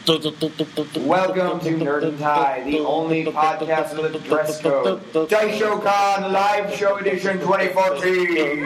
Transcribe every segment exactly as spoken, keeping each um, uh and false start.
Welcome to Nerd and Tie, the only podcast with a dress code. DaishoCon Live Show Edition twenty fourteen.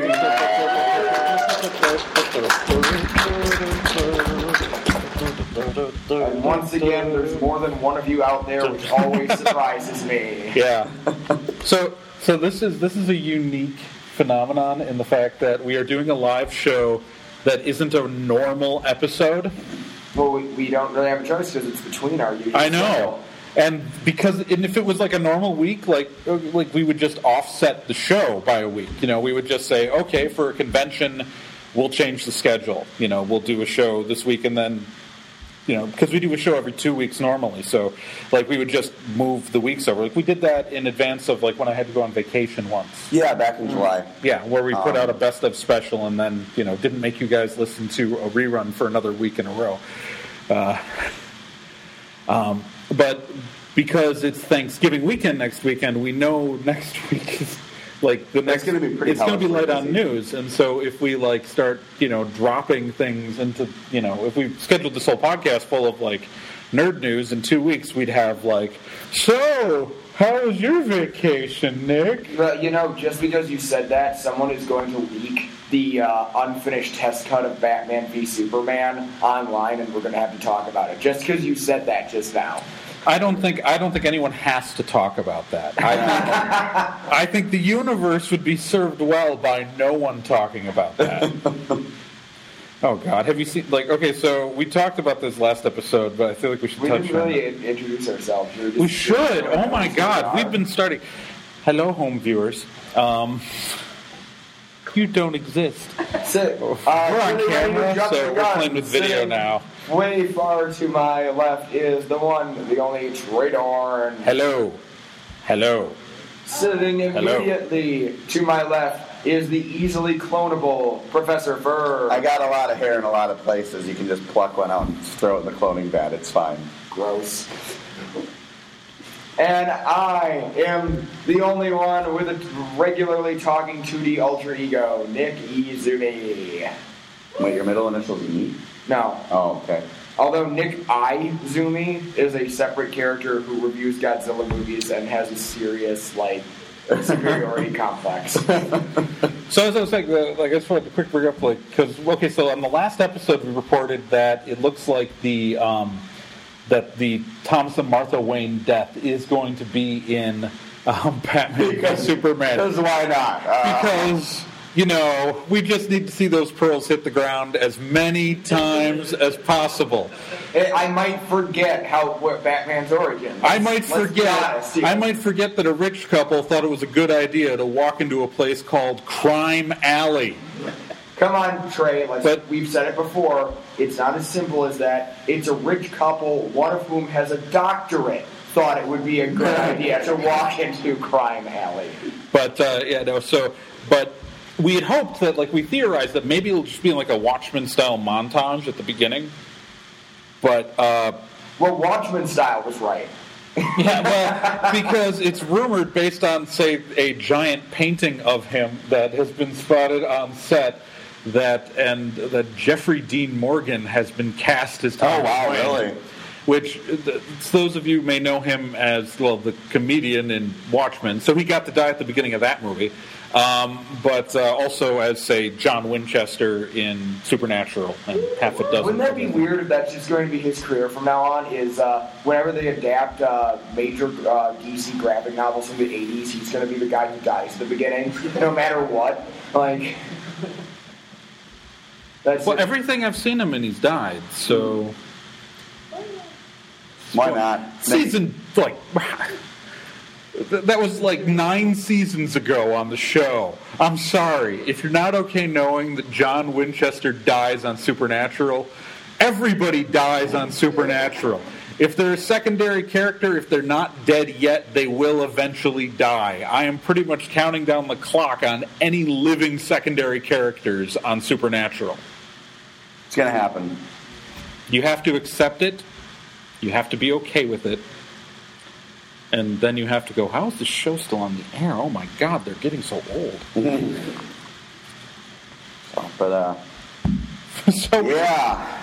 And once again, there's more than one of you out there, which always surprises me. Yeah. So, so this is this is a unique phenomenon in the fact that we are doing a live show that isn't a normal episode. Well, we, we don't really have a choice because it's between our usual. I know, schedule. and because and if it was like a normal week, like like we would just offset the show by a week. You know, we would just say, okay, for a convention, we'll change the schedule. You know, we'll do a show this week and then. You know, because we do a show every two weeks normally, so like we would just move the weeks over. Like we did that in advance of like when I had to go on vacation once. Yeah, back in July. Yeah, where we put um, out a best of special and then you know didn't make you guys listen to a rerun for another week in a row. Uh, um, but because it's Thanksgiving weekend next weekend, we know next week is. Like the next, it's going to be pretty. It's going to be light on news, and so if we like start, you know, dropping things into, you know, if we scheduled this whole podcast full of like nerd news in two weeks, we'd have like, so how was your vacation, Nick? Well, you know, just because you said that, someone is going to leak the uh, unfinished test cut of Batman v Superman online, and we're going to have to talk about it. Just because you said that just now. I don't think I don't think anyone has to talk about that. I think, I think the universe would be served well by no one talking about that. Oh God, have you seen? Like, okay, so we talked about this last episode, but I feel like we should we touch didn't on really it. introduce ourselves. We, we should. Oh my God, we've been starting. Hello, home viewers. Um, you don't exist. Sit. Uh, we're on camera, so we're playing with video Sitting now. Way far to my left is the one, the only Trey Dorn. Hello. Hello. Sitting immediately Hello. to my left is the easily clonable Professor Fur. I got a lot of hair in a lot of places. You can just pluck one out and throw it in the cloning vat. It's fine. Gross. And I am the only one with a regularly talking two D alter ego, Nick Izumi. Wait, your middle initial's E? No. Oh, okay. Although Nick Izumi is a separate character who reviews Godzilla movies and has a serious, like, superiority complex. So as I was saying, uh, like I just wanted to quick bring up, like, because okay, so on the last episode we reported that it looks like the um, that the Thomas and Martha Wayne death is going to be in um, Batman because, Superman. Because why not? Uh, because. You know, we just need to see those pearls hit the ground as many times as possible. I might forget how what Batman's origin. I might forget. I might forget that a rich couple thought it was a good idea to walk into a place called Crime Alley. Come on, Trey. Let's, but, we've said it before. It's not as simple as that. It's a rich couple, one of whom has a doctorate. Thought it would be a good idea to walk into Crime Alley. But uh, yeah, no. So, but. We had hoped that, like, we theorized that maybe it'll just be like a Watchmen-style montage at the beginning. But, uh... Well, Watchmen-style was right. Yeah, well, because it's rumored based on, say, a giant painting of him that has been spotted on set, that, and that Jeffrey Dean Morgan has been cast as Thomas Oh, wow, Wayne, really? Which, those of you may know him as, well, the comedian in Watchmen. So he got to die at the beginning of that movie. Um, but uh, also as, say, John Winchester in Supernatural and half a dozen. Wouldn't that be weird if that's just going to be his career from now on? Is uh, whenever they adapt uh, major uh, D C graphic novels from the eighties, he's going to be the guy who dies at the beginning, no matter what. Like, that's well, it. everything I've seen him in, he's died. So why not? Season like. That was like nine seasons ago on the show. I'm sorry. If you're not okay knowing that John Winchester dies on Supernatural, everybody dies on Supernatural. If they're a secondary character, if they're not dead yet, they will eventually die. I am pretty much counting down the clock on any living secondary characters on Supernatural. It's going to happen. You have to accept it. You have to be okay with it. And then you have to go, how is this show still on the air? Oh my God, they're getting so old. so, but, uh, so yeah.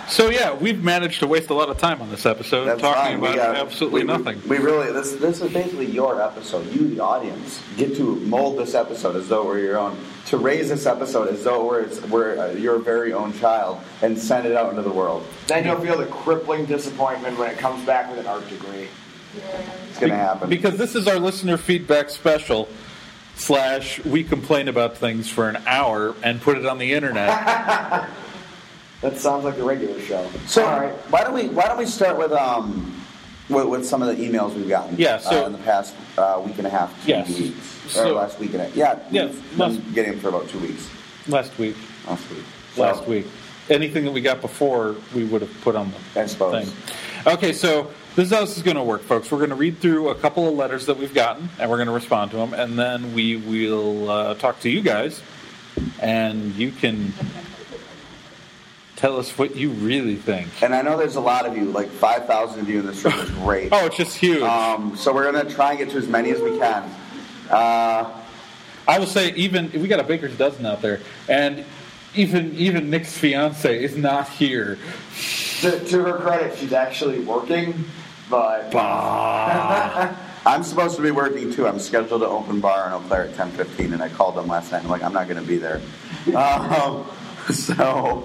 So yeah, we've managed to waste a lot of time on this episode That's talking fine. We about got- absolutely we- we- nothing. We really this this is basically your episode. You, the audience, get to mold this episode as though it were your own. To raise this episode as though it were, it's, were uh, your very own child and send it out into the world. Then you'll feel the crippling disappointment when it comes back with an art degree. It's gonna happen. Because this is our listener feedback special, slash we complain about things for an hour and put it on the internet. That sounds like the regular show. So all right. why don't we why don't we start with um with, with some of the emails we've gotten Yeah, so- uh, in the past uh, week and a half, two Yes. weeks, So- or last week and a yeah, Yeah, we've last- been getting them for about two weeks. Last week. Last week. Last So, week. Anything that we got before, we would have put on the I suppose. thing. Okay, so this is how this is going to work, folks. We're going to read through a couple of letters that we've gotten, and we're going to respond to them, and then we will uh, talk to you guys, and you can tell us what you really think. And I know there's a lot of you, like five thousand of you in this room is great. Oh, it's just huge. Um, so we're going to try and get to as many as we can. Uh, I will say, even we got a baker's dozen out there, and even even Nick's fiance is not here. To, to her credit, she's actually working, but I'm supposed to be working too. I'm scheduled to open bar in Eau Claire at ten fifteen, and I called them last night. I'm like, I'm not going to be there. Um, so,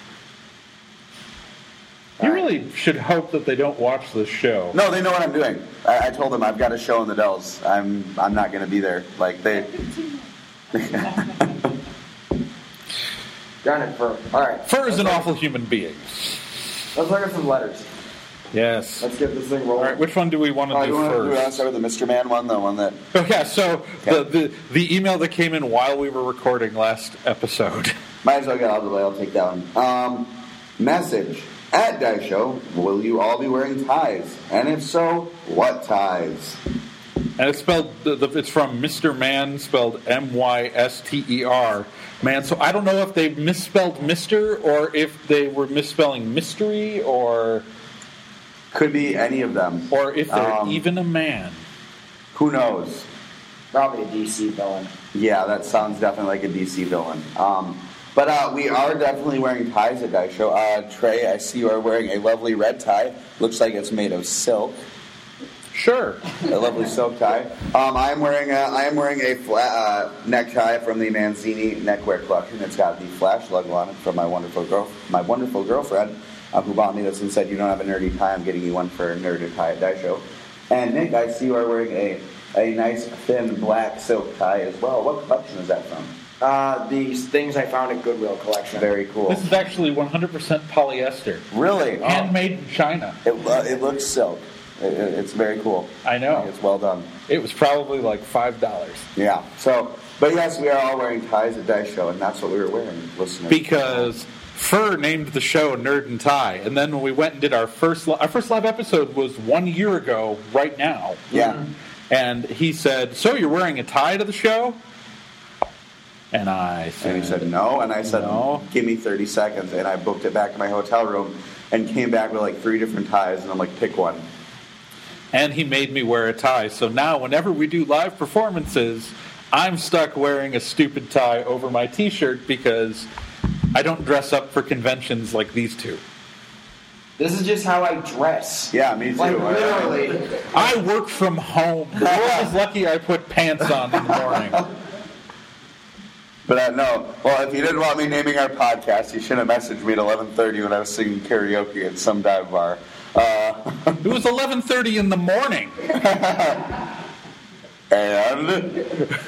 You really should hope that they don't watch this show. no, they know what I'm doing. I, I told them I've got a show in the Dells. I'm I'm not going to be there. Like they. darn it, Fur. All right. Fur is an Let's- awful human being. Let's look at some letters. Yes. Let's get this thing All rolling. right, which one do we want to Oh, do you want to do, first? start with the Mister Man one, the one that. Oh, yeah, so Okay. the, the the email that came in while we were recording last episode. Might as well get out of the way. I'll take that one. Um, message at Dice Show: will you all be wearing ties? And if so, what ties? And it's spelled, the, the, it's from Mister Man, spelled M Y S T E R, man. So I don't know if they misspelled Mister or if they were misspelling mystery or Could be any of them. or if they're Um, even a man. Who knows? Probably a D C villain. Yeah, that sounds definitely like a D C villain. Um, but uh, we are definitely wearing ties at Dice Show. Uh, Trey, I see you are wearing a lovely red tie. Looks like it's made of silk. Sure. A lovely silk tie. Um, I am wearing a, I am wearing a flat, uh, necktie from the Manzini neckwear collection. It's got the Flash logo on it from my wonderful girl, my wonderful girlfriend, uh, who bought me this and said, "You don't have a nerdy tie. I'm getting you one for a nerdy tie at Dice Show." And Nick, I see you are wearing a a nice thin black silk tie as well. What collection is that from? Uh, these things I found at Goodwill collection. Very cool. This is actually one hundred percent polyester. Really? Oh, Handmade in China. it, uh, it looks silk. It, it, it's very cool. I know. It's well done. It was probably like five dollars. Yeah. So, but yes, we are all wearing ties at Dice Show, and that's what we were wearing, listeners. Because Fur named the show Nerd and Tie, and then when we went and did our first li- our first live episode was one year ago right now. Yeah. And he said, "So you're wearing a tie to the show?" And I said, And he said no, and I said, No. "Give me thirty seconds," and I booked it back to my hotel room, and came back with like three different ties, and I'm like, "Pick one." and he made me wear a tie. So now whenever we do live performances, I'm stuck wearing a stupid tie over my T-shirt because I don't dress up for conventions like these two. This is just how I dress. Yeah, me too. Like, I- literally. I work from home. The world is lucky I put pants on in the morning. But uh, no. Well, if you didn't want me naming our podcast, you should have messaged me at eleven thirty when I was singing karaoke at some dive bar. Uh, It was eleven thirty in the morning. and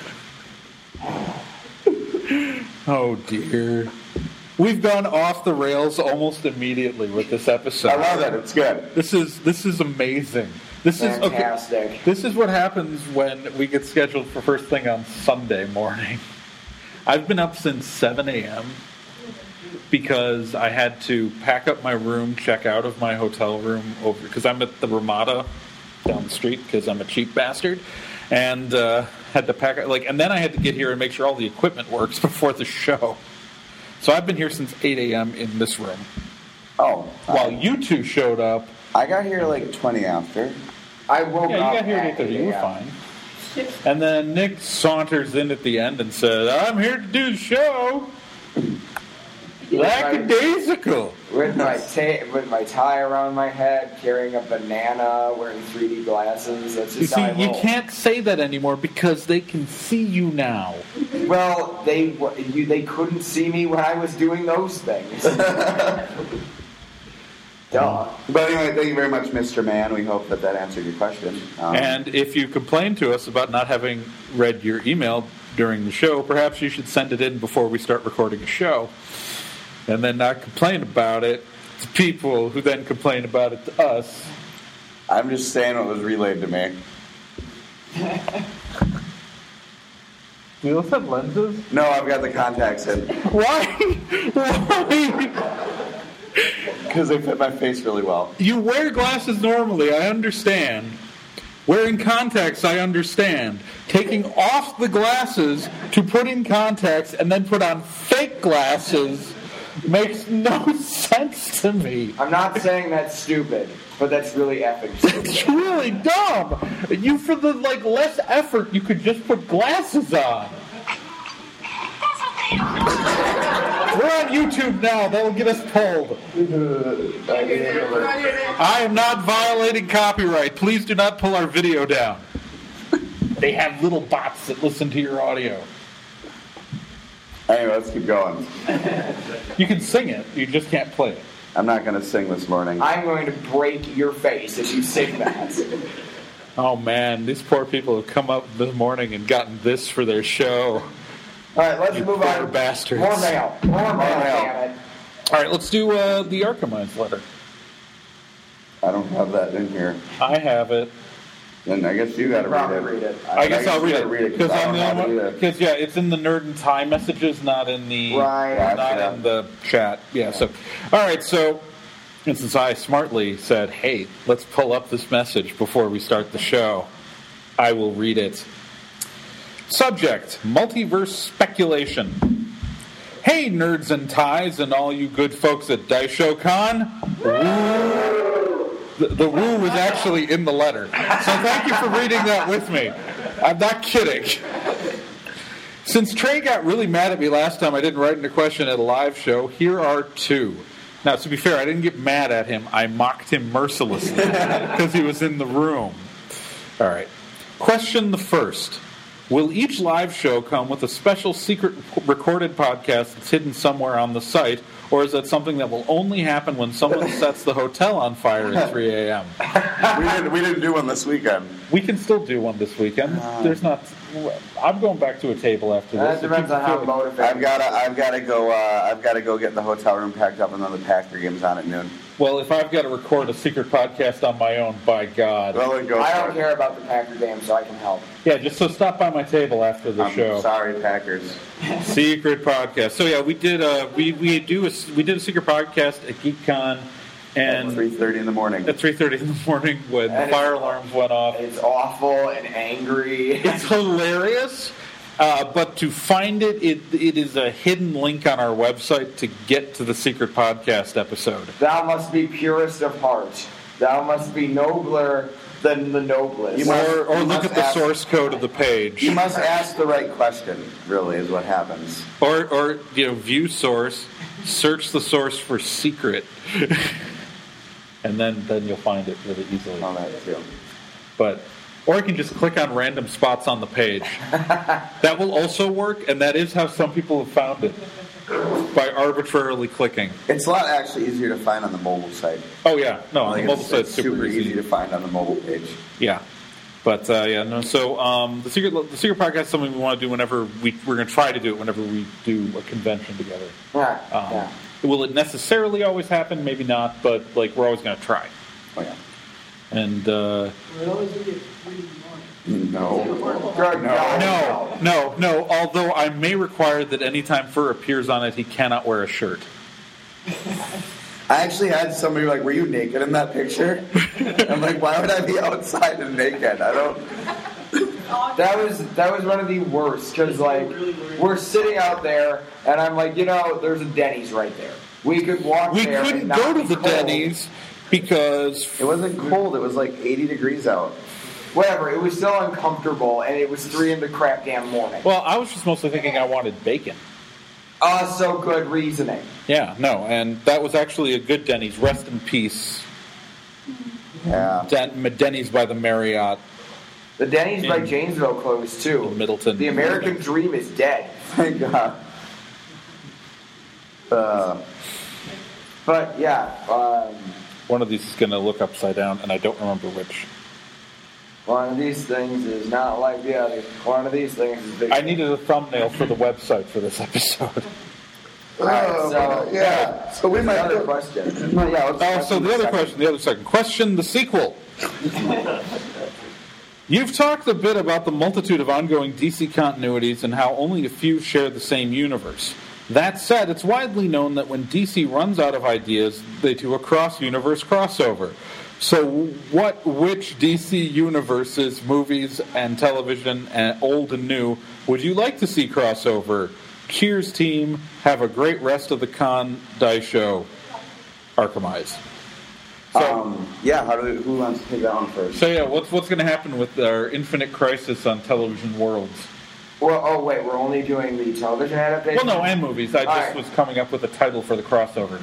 Oh dear. We've gone off the rails almost immediately with this episode. I love it. It's good. This is this is amazing. This is okay. Fantastic. This is what happens when we get scheduled for first thing on Sunday morning. I've been up since seven a.m. because I had to pack up my room, check out of my hotel room over because I'm at the Ramada down the street because I'm a cheap bastard, and uh, had to pack like, and then I had to get here and make sure all the equipment works before the show. So I've been here since eight a.m. in this room. Oh, While I, you two showed up, I got here like twenty after. I woke yeah, you up got here at eight at thirty. You were eight a.m. fine. And then Nick saunters in at the end and said, "I'm here to do the show." Like, Lackadaisical. with my ta- with my tie around my head, carrying a banana, wearing three D glasses. That's You just see, how I you roll. can't say that anymore because they can see you now. Well, they w- you, they couldn't see me when I was doing those things. Duh. But anyway, thank you very much, Mister Mann. We hope that that answered your question. Um, And if you complain to us about not having read your email during the show, perhaps you should send it in before we start recording a show. And then not complain about it to people who then complain about it to us. I'm just saying what was relayed to me. Do you have lenses? No, I've got the contacts in Why? Why? because they fit my face really well. You wear glasses normally, I understand. Wearing contacts, I understand. Taking off the glasses to put in contacts and then put on fake glasses makes no sense to me. I'm not saying that's stupid, but that's really effing stupid. It's really dumb. You, for the like less effort, you could just put glasses on. We're on YouTube now. That'll get us pulled. I am not violating copyright. Please do not pull our video down. They have little bots that listen to your audio. Anyway, let's keep going. You can sing it. You just can't play it. I'm not going to sing this morning. I'm going to break your face if you sing that. Oh, man. These poor people have come up this morning and gotten this for their show. All right, let's You move poor on. bastards. More mail. More mail, mail. damn it. All right, let's do uh, the Archimides letter. I don't have that in here. I have it. Then I guess you got to Probably read it. read it. I guess I'll you read gotta it read it, 'cause because I I'm don't the have only it one. either. Because yeah, it's in the Nerd and Tie messages, not in the Right. Gotcha. not in the chat. Yeah. So, all right. So, and since I smartly said, "Hey, let's pull up this message before we start the show," I will read it. Subject: Multiverse speculation. Hey, nerds and ties, and all you good folks at Daisho Con. The, the woo was actually in the letter. So thank you for reading that with me. I'm not kidding. Since Trey got really mad at me last time I didn't write in a question at a live show, here are two. Now, to be fair, I didn't get mad at him. I mocked him mercilessly because he was in the room. All right. Question the first. Will each live show come with a special secret recorded podcast that's hidden somewhere on the site, or is that something that will only happen when someone sets the hotel on fire at three a.m.? we didn't. We didn't do one this weekend. We can still do one this weekend. There's not. I'm going back to a table after this. That depends on how I've motivated. got to. I've got to go. Uh, I've got to go get the hotel room packed up, and then the Packer game's on at noon. Well, if I've got to record a secret podcast on my own, by God. Well, then go. I for don't it. care about the Packer game, so I can help. Yeah, just so stop by my table after the I'm show. sorry, Packers. Secret podcast. So yeah, we did. Uh, we we do a we did a secret podcast at GeekCon, and At three thirty in the morning. at three thirty in the morning when And the fire it's- alarms went off. It's awful and angry. It's hilarious, uh, but to find it, it, it is a hidden link on our website to get to the secret podcast episode. Thou must be purest of heart. Thou must be nobler than the noblest. You must- Or, or you look must at the ask- source code of the page. You must ask the right question. Really, is what happens. Or, or you know, view source, search the source for secret, and then, then you'll find it really easily. On that too. But or you can just click on random spots on the page. That will also work, and that is how some people have found it, by arbitrarily clicking. It's a lot actually easier to find on the mobile site. Oh yeah, no, on Like, the mobile it's, site's it's super, easy. to find on the mobile page. Yeah, but uh, yeah, no. So um, the secret, the secret podcast is something we want to do whenever we we're going to try to do it whenever we do a convention together. Yeah, Um, yeah. Will it necessarily always happen? Maybe not, but like we're always going to try. Oh yeah. And uh, No. Good God, no, no, no. Although I may require that anytime Fur appears on it, he cannot wear a shirt. I actually had somebody like, "Were you naked in that picture?" I'm like, "Why would I be outside and naked? I don't." That was that was one of the worst because like we're sitting out there and I'm like, you know, there's a Denny's right there. We could walk We there. couldn't and not go to be the cold. Denny's because It wasn't cold. It was like eighty degrees out. Whatever. It was still uncomfortable and it was three in the crap damn morning. well, I was just mostly thinking I wanted bacon. Also good reasoning. Yeah, no, and that was actually a good Denny's. Rest in peace. Yeah. Den- Denny's by the Marriott. The Denny's In- by Janesville closed too. in Middleton. The American dream is dead. Thank God. Uh, But yeah, um, One of these is going to look upside down, and I don't remember which. one of these things is not like the other. One of these things is big. I needed a thumbnail for the website for this episode. All right, oh, so yeah. So we might another do- question. Well, yeah, let's- Oh, so the other second. question, the other second question, the sequel. You've talked a bit about the multitude of ongoing D C continuities and how only a few share the same universe. That said, it's widely known that when D C runs out of ideas, they do a cross-universe crossover. So what, which D C universes, movies, and television, and old and new, would you like to see crossover? Cheers, team. Have a great rest of the Con Die show. Arkamize. So, Um, yeah, how do we, who wants to take that one first? so yeah, what's what's going to happen with our Infinite Crisis on Television Worlds? Well, oh wait, we're only doing the television adaptation. Well, no, and movies. I just All right. was coming up with a title for the crossover.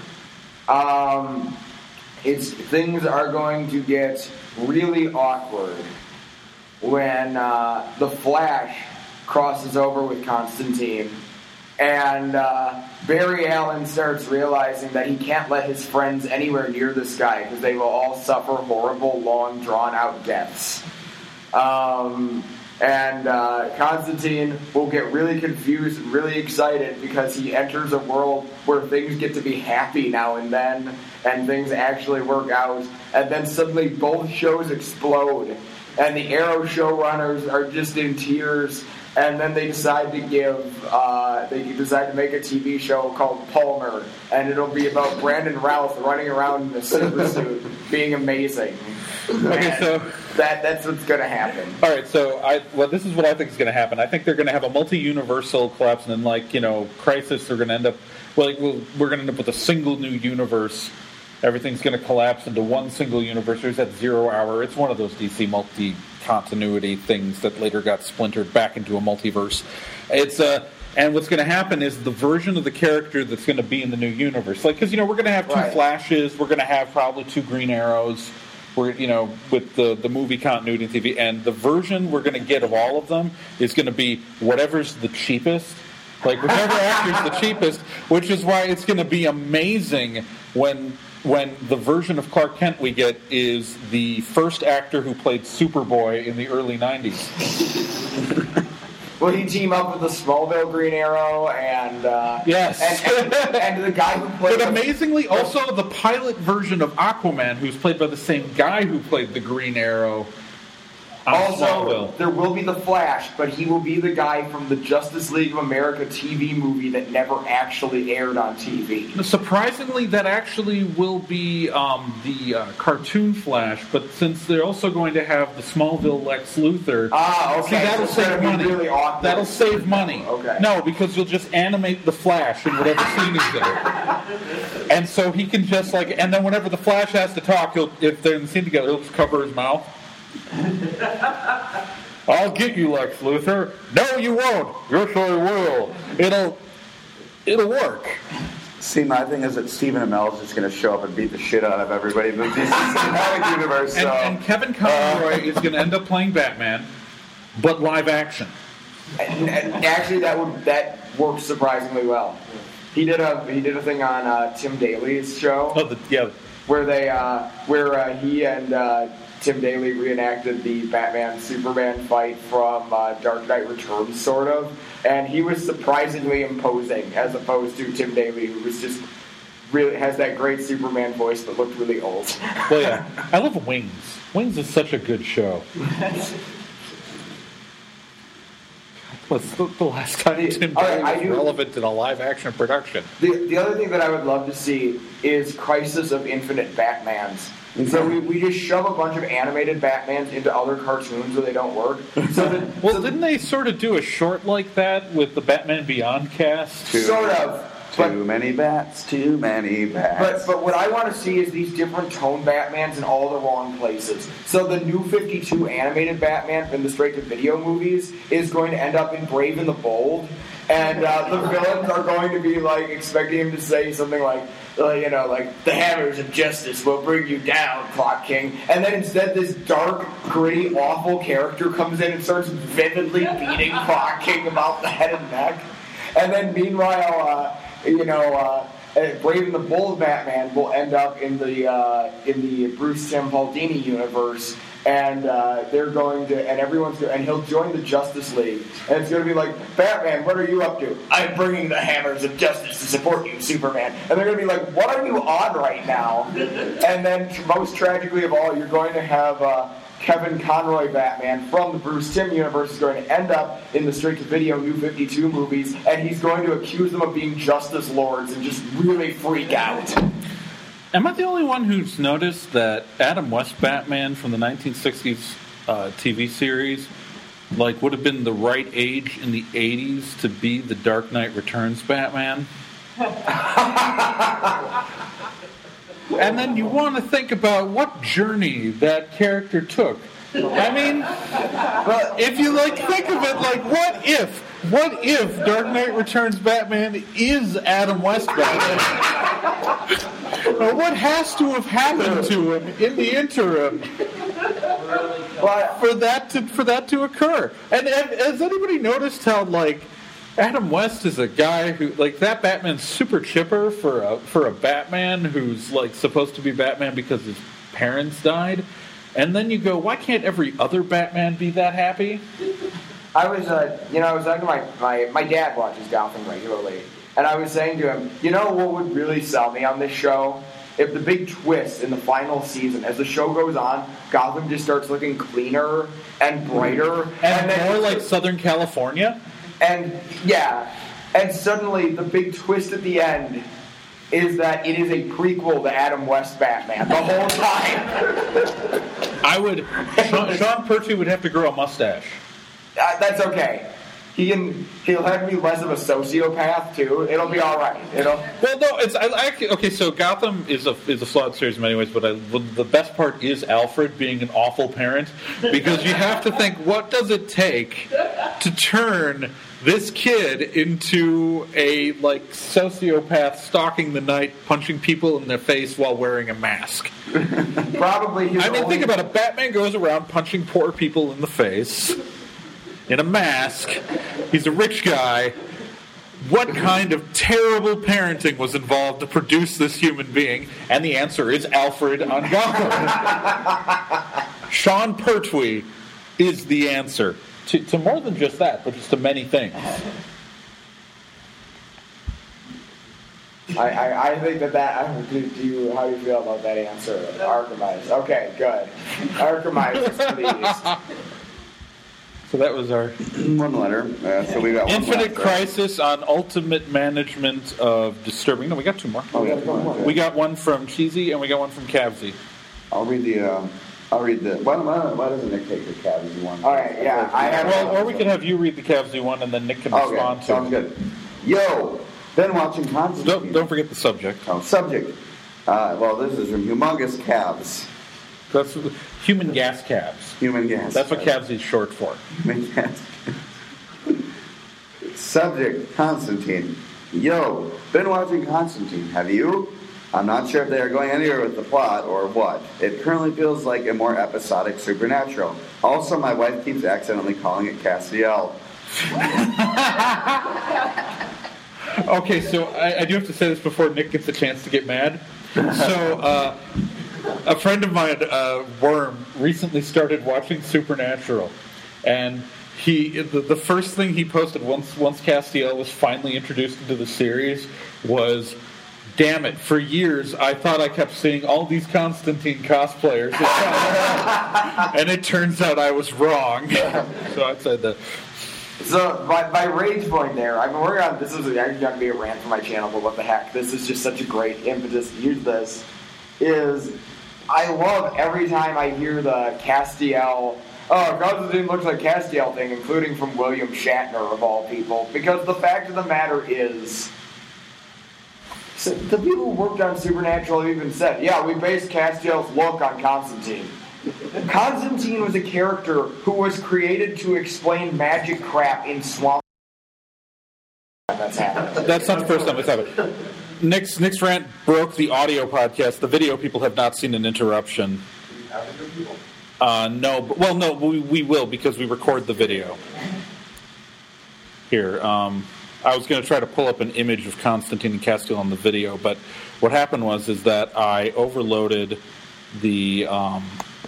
Um, it's things are going to get really awkward when uh, the Flash crosses over with Constantine, and uh, Barry Allen starts realizing that he can't let his friends anywhere near this guy because they will all suffer horrible, long, drawn-out deaths. Um, and uh, Constantine will get really confused and really excited because he enters a world where things get to be happy now and then, and things actually work out. And then suddenly both shows explode, and the Arrow showrunners are just in tears. And then they decide to give, uh, they decide to make a T V show called Palmer, and it'll be about Brandon Routh running around in a silver suit, being amazing. Okay, And so that that's what's going to happen. all right, so I well, this is what I think is going to happen. I think they're going to have a multi-universal collapse, and then like you know, Crisis, they're going to end up well, like, we'll we're going to end up with a single new universe. Everything's going to collapse into one single universe. There's that Zero Hour. It's one of those D C multi-continuity things that later got splintered back into a multiverse. It's uh, and what's going to happen is the version of the character that's going to be in the new universe. Like, because you know, we're going to have two Right. Flashes. We're going to have probably two Green Arrows. We're you know with the the movie continuity and T V, and the version we're going to get of all of them is going to be whatever's the cheapest. Like whichever actor's the cheapest, which is why it's going to be amazing when. When the version of Clark Kent we get is the first actor who played Superboy in the early nineties. Will he team up with the Smallville Green Arrow and uh, Yes. and, and, and the guy who played But the- amazingly, also the pilot version of Aquaman, who's played by the same guy who played the Green Arrow on Also, Smallville. there will be the Flash, but he will be the guy from the Justice League of America T V movie that never actually aired on T V. Surprisingly, that actually will be um, the uh, cartoon Flash, but since they're also going to have the Smallville Lex Luthor, Ah, okay. see, that'll so it's save gonna be money. Really awkward. That'll save money. Okay. No, because you'll just animate the Flash in whatever scene he's in. And so he can just like, and then whenever the Flash has to talk, he'll, if they're in the scene together, he'll just cover his mouth. I'll get you, Lex Luthor. No, you won't. Yes, I will. It'll, it'll work. See, my thing is that Stephen Amell is just going to show up and beat the shit out of everybody in the D C Cinematic Universe. And, So. and Kevin Conroy is going to end up playing Batman, but live action. And, and actually, that would that works surprisingly well. He did a he did a thing on uh, Tim Daly's show Oh, the, yeah. where they uh, where uh, he and uh, Tim Daly reenacted the Batman Superman fight from uh, Dark Knight Returns, sort of, and he was surprisingly imposing as opposed to Tim Daly, who was just really has that great Superman voice but looked really old. Well, yeah. I love Wings. Wings is such a good show. What's the, the last time Tim All right, Daly I was do- relevant in a live action production? The, the other thing that I would love to see is Crisis of Infinite Batmans. So we, we just shove a bunch of animated Batmans into other cartoons where they don't work. So that, Well, so didn't they sort of do a short like that with the Batman Beyond cast? Sort of. Too But- many bats, too many bats. But but what I want to see is these different tone Batmans in all the wrong places. So the new fifty-two animated Batman in the straight-to-video movies is going to end up in Brave and the Bold, and uh, the villains are going to be like expecting him to say something like, uh, you know, like the hammers of justice will bring you down, Clock King, and then instead this dark, gritty, awful character comes in and starts vividly beating Clock King about the head and neck, and then meanwhile. Uh, You know, uh, Brave and the Bold Batman will end up in the uh, in the Bruce Timpaldini universe, and uh, they're going to, and everyone's going, and he'll join the Justice League, and it's going to be like, Batman, what are you up to? I'm bringing the hammers of justice to support you, Superman. And they're going to be like, what are you on right now? And then, most tragically of all, you're going to have. Uh, Kevin Conroy Batman from the Bruce Timm universe is going to end up in the straight-to-video New fifty-two movies, and he's going to accuse them of being Justice Lords and just really freak out. Am I the only one who's noticed that Adam West Batman from the nineteen sixties uh, T V series, like, would have been the right age in the eighties to be the Dark Knight Returns Batman? And then you want to think about what journey that character took. I mean, but if you like think of it like, what if, what if Dark Knight Returns Batman is Adam West Batman? Well, what has to have happened to him in the interim for that to for that to occur? And, and has anybody noticed how like? Adam West is a guy who, like, that Batman's super chipper for a for a Batman who's, like, supposed to be Batman because his parents died. And then you go, why can't every other Batman be that happy? I was, uh, you know, I was talking to my, my, my dad watches Gotham regularly, and I was saying to him, you know what would really sell me on this show? If the big twist in the final season, as the show goes on, Gotham just starts looking cleaner and brighter. And, and then more like Southern California? And, yeah, and suddenly the big twist at the end is that it is a prequel to Adam West Batman the whole time. I would, Sean, Sean Pertwee would have to grow a mustache. Uh, that's okay. He can, he'll have me less of a sociopath, too. It'll be all right. It'll... Well, no, it's I, I actually, okay, so Gotham is a is a flawed series in many ways, but I, well, the best part is Alfred being an awful parent, because you have to think, what does it take to turn this kid into a, like, sociopath stalking the night, punching people in the face while wearing a mask? Probably his I mean, only... think about it. Batman goes around punching poor people in the face in a mask. He's a rich guy. What kind of terrible parenting was involved to produce this human being? And the answer is Alfred on Gotham. Sean Pertwee is the answer to, to more than just that, but just to many things. I, I, I think that that, I, do, do you, how do you feel about that answer? Archimize. Okay, good. Archimize is pleased. So that was our one letter. Uh, so we got one Infinite left, Crisis on Ultimate Management of Disturbing. No, we got two more. Oh, we got one more. We got one from Cheesy and we got one from Cavsy. I'll read the. Uh, I'll read the. Why, why, why doesn't Nick take the Cavsy one? All right, yeah, I have. Well, or we can have you read the Cavsy one and then Nick can Okay, respond to sounds it. good. Yo, been watching Constantine. Don't, don't forget the subject. Oh, subject. Uh, well, this is from Humongous Calves. That's human gas calves. Human gas. That's what Cavsy is short for. Human gas. Subject, Constantine. Yo, been watching Constantine. Have you? I'm not sure if they are going anywhere with the plot or what. It currently feels like a more episodic Supernatural. Also, my wife keeps accidentally calling it Castiel. Okay, so I, I do have to say this before Nick gets a chance to get mad. So, uh, a friend of mine, uh, Worm, recently started watching Supernatural, and he the, the first thing he posted once once Castiel was finally introduced into the series was, "Damn it! For years I thought I kept seeing all these Constantine cosplayers, and it turns out I was wrong." So I said that. So my, my rage point there, I've been working on, this is actually going to be a rant for my channel, but what the heck, this is just such a great impetus to use this, is I love every time I hear the Castiel, oh, Constantine looks like Castiel thing, including from William Shatner of all people, because the fact of the matter is, So the people who worked on Supernatural even said, yeah, we based Castiel's look on Constantine. Constantine was a character who was created to explain magic crap in swamp. That's happened. That's not the first time it's happened. Nick's, Nick's rant broke the audio podcast. The video people have not seen an interruption. Uh, no, but, well, no, we, we will because we record the video. Here, um, I was going to try to pull up an image of Constantine and Castiel on the video, but what happened was is that I overloaded the um,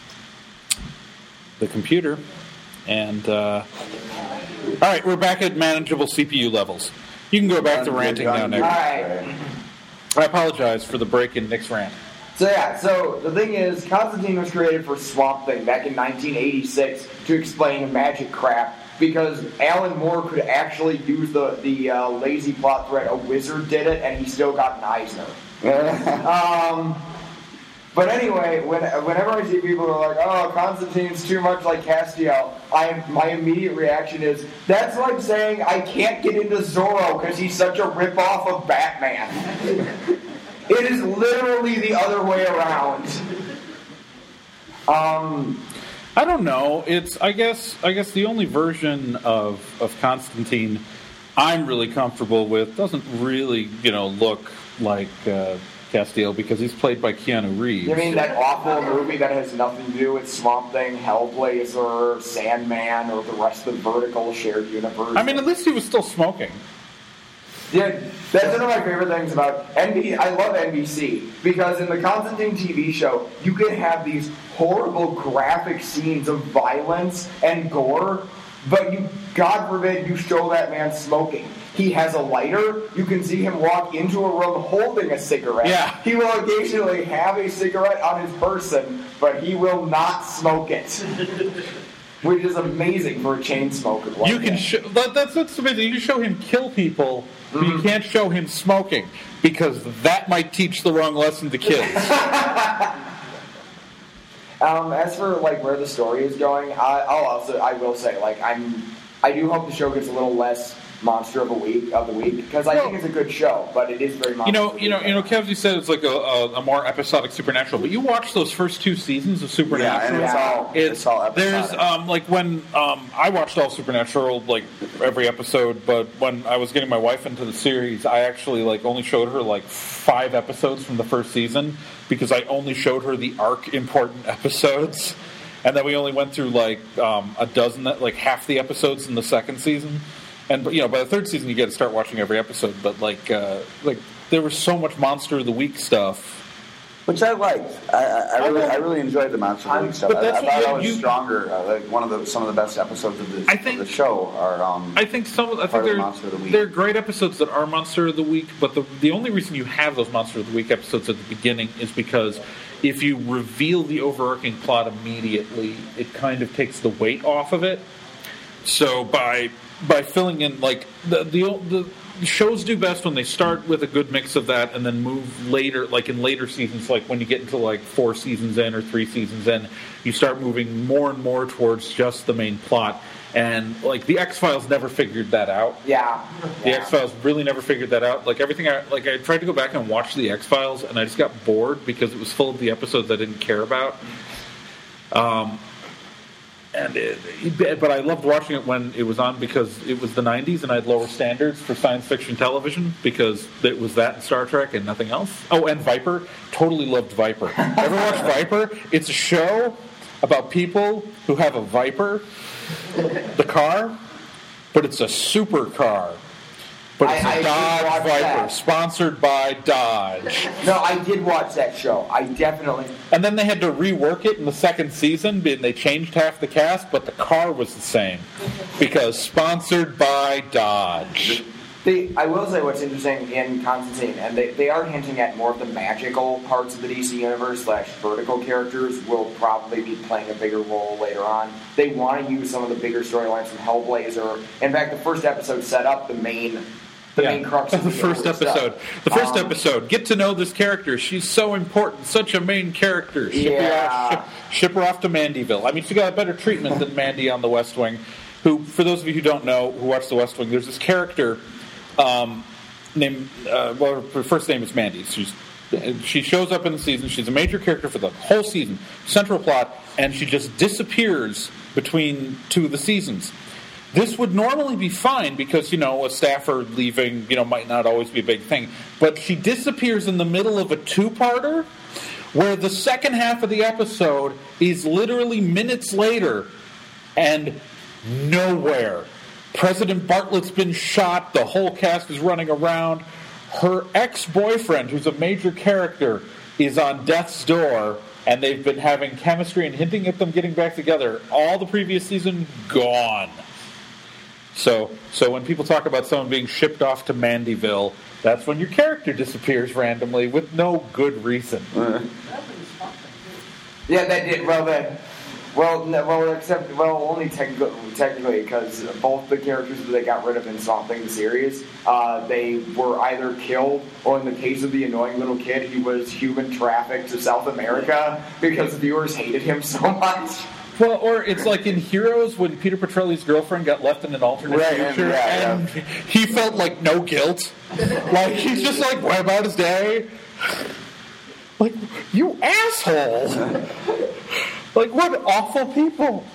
the computer, and uh, all right, we're back at manageable C P U levels. You can go back to ranting now, Nick. All right. I apologize for the break in Nick's rant. So yeah, so the thing is, Constantine was created for Swamp Thing back in nineteen eighty-six to explain magic crap, because Alan Moore could actually use the, the uh, lazy plot thread, a wizard did it, and he still got an Eisner. um, but anyway, when, whenever I see people who are like, oh, Constantine's too much like Castiel, I, my immediate reaction is, that's like saying I can't get into Zorro because he's such a ripoff of Batman. It is literally the other way around. Um, I don't know. It's I guess I guess the only version of, of Constantine I'm really comfortable with doesn't really, you know, look like uh, Castiel because he's played by Keanu Reeves. You mean that awful movie that has nothing to do with Swamp Thing, Hellblazer, Sandman, or the rest of the Vertical shared universe? I mean, at least he was still smoking. Yeah, that's one of my favorite things about N B C. I love N B C because in the Constantine T V show, you can have these horrible graphic scenes of violence and gore, but you, God forbid, you show that man smoking. He has a lighter. You can see him walk into a room holding a cigarette. Yeah. He will occasionally have a cigarette on his person, but he will not smoke it. Which is amazing for a chain smoker. Like You can that. show that, that's what's amazing. You can show him kill people, but you can't show him smoking because that might teach the wrong lesson to kids. Um, as for like where the story is going, I, I'll also I will say like I'm I do hope the show gets a little less monster of a week of the week because I Well, think it's a good show, but it is very monster. You know, of the you know, week. you know. Kevsey said it's like a, a, a more episodic Supernatural, but you watch those first two seasons of Yeah, Supernatural. and it's all It's, it's all there's episodic. um like when um I watched all Supernatural like every episode, but when I was getting my wife into the series, I actually like only showed her like five episodes from the first season because I only showed her the arc important episodes, and then we only went through like um, a dozen, like half the episodes in the second season. And you know, by the third season, you get to start watching every episode. But like, uh, like there was so much Monster of the Week stuff. Which I liked. I, I, I really, I really enjoyed the Monster of the Week stuff. But I, that's I thought what I was you- stronger. Uh, like one of the some of the best episodes of, this, I think- of the show are. Um, I think some. I Part think of the they're Monster of the Week. they're great episodes that are Monster of the Week. But the the only reason you have those Monster of the Week episodes at the beginning is because if you reveal the overarching plot immediately, it kind of takes the weight off of it. So by by filling in like the the the shows do best when they start with a good mix of that and then move later, like in later seasons, like when you get into like four seasons in or three seasons in, you start moving more and more towards just the main plot. And like the X-Files never figured that out. yeah, The yeah. X-Files really never figured that out. Like everything, I like I tried to go back and watch the X-Files, and I just got bored because it was full of the episodes I didn't care about. Um, and it, but I loved watching it when it was on because it was the nineties, and I had lower standards for science fiction television because it was that and Star Trek and nothing else. Oh, and Viper. Totally loved Viper. Ever watch Viper? It's a show about people who have a Viper, the car, but it's a supercar. But it's I- I a did Dodge watch Viper, that. sponsored by Dodge. No, I did watch that show. I definitely. And then they had to rework it in the second season, and they changed half the cast, but the car was the same because sponsored by Dodge. They, I will say what's interesting in Constantine, and they, they are hinting at more of the magical parts of the D C universe slash vertical characters will probably be playing a bigger role later on. They want to use some of the bigger storylines from Hellblazer. In fact, the first episode set up the main the Yeah. main crux of the the first early episode. stuff. The first Um, episode. Get to know this character. She's so important. Such a main character. Ship, her Yeah. off, ship, ship her off to Mandyville. I mean, she got better treatment than Mandy on The West Wing. Who, for those of you who don't know, who watch The West Wing, there's this character. Um, named, uh, well, her first name is Mandy. She's She shows up in the season. She's a major character for the whole season, central plot, and she just disappears between two of the seasons. This would normally be fine because, you know, a staffer leaving, you know, might not always be a big thing. But she disappears in the middle of a two-parter where the second half of the episode is literally minutes later and nowhere. President Bartlett's been shot. The whole cast is running around. Her ex-boyfriend, who's a major character, is on death's door, and they've been having chemistry and hinting at them getting back together. All the previous season, gone. So, so when people talk about someone being shipped off to Mandyville, that's when your character disappears randomly with no good reason. Uh, yeah, that did. Well, that. Well, no, well, except well, only technically, technically, because both the characters that they got rid of in Swamp Thing the series, uh, they were either killed, or in the case of the annoying little kid, he was human trafficked to South America because viewers hated him so much. Well, or it's like in Heroes when Peter Petrelli's girlfriend got left in an alternate right, future, yeah, and yeah. he felt like no guilt. Like he's just like, what about his day? Like, you asshole! Like, what awful people!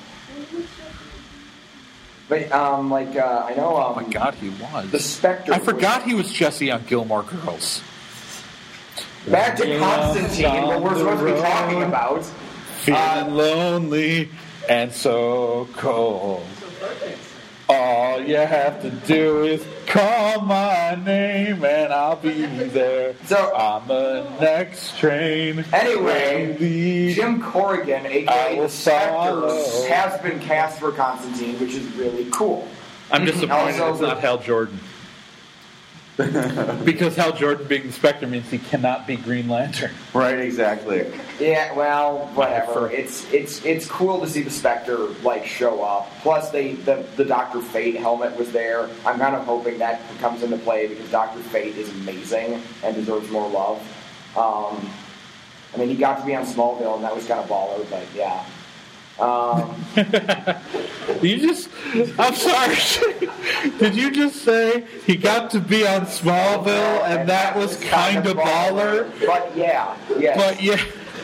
But um, like uh, I know. Um, Oh my God, he was the Spectre. I forgot he was Jesse on Gilmore Girls. Back to Constantine, what we're supposed to be talking about. Feeling Uh, lonely and so cold. All you have to do is call my name and I'll be there. So- on the next train. Anyway, Maybe Jim Corrigan, I aka will the Spectre, follow. has been cast for Constantine, which is really cool. I'm disappointed Also, it's not Hal Jordan. Because Hal Jordan being the Spectre means he cannot be Green Lantern. Right, exactly. Yeah, well, whatever. Whatever. It's it's it's cool to see the Spectre like show up. Plus, they the the Doctor Fate helmet was there. I'm kind of hoping that comes into play because Doctor Fate is amazing and deserves more love. Um, I mean, he got to be on Smallville, and that was kind of baller. But yeah. Um, You just, I'm sorry. Did you just say he got to be on Smallville and that was kind of baller? But yeah, yes. But yeah.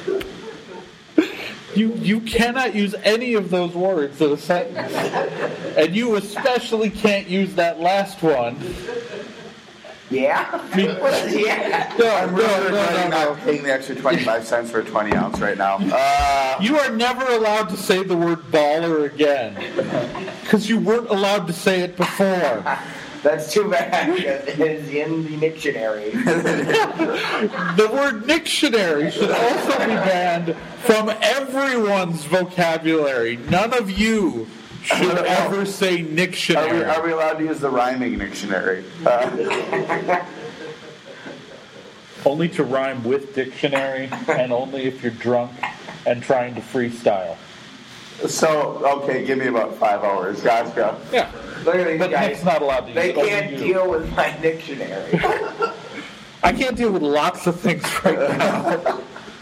You you cannot use any of those words in a sentence. And you especially can't use that last one. Yeah? yeah. No, I'm no, really no, no, regretting no. not paying the extra twenty-five cents for a twenty ounce right now. Uh, You are never allowed to say the word baller again. Because you weren't allowed to say it before. That's too bad. It is in the dictionary. The word dictionary should also be banned from everyone's vocabulary. None of you should ever say are, we, dictionary. are we allowed to use the rhyming dictionary? Uh, Only to rhyme with dictionary, and only if you're drunk and trying to freestyle. so, okay, give me about five hours. Gotcha. Yeah, Look at these but guys. Nick's not allowed to use They it. Only can't you. deal with my dictionary. I can't deal with lots of things right now.